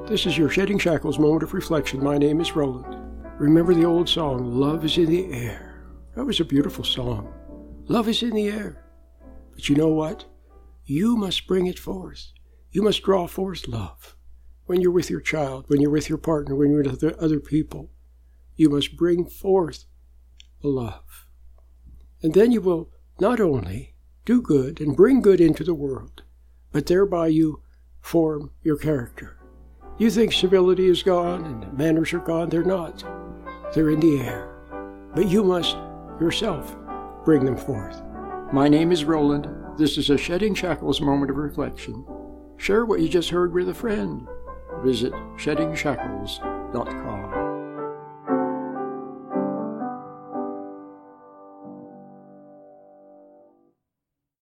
This is your Shedding Shackles moment of reflection. My name is Roland. Remember the old song, Love is in the Air. That was a beautiful song. Love is in the air. But you know what? You must bring it forth. You must draw forth love. When you're with your child, when you're with your partner, when you're with other people, you must bring forth love. And then you will not only do good and bring good into the world, but thereby you form your character. You think civility is gone and manners are gone. They're not. They're in the air. But you must yourself bring them forth. My name is Roland. This is a Shedding Shackles moment of reflection. Share what you just heard with a friend. Visit sheddingshackles.com.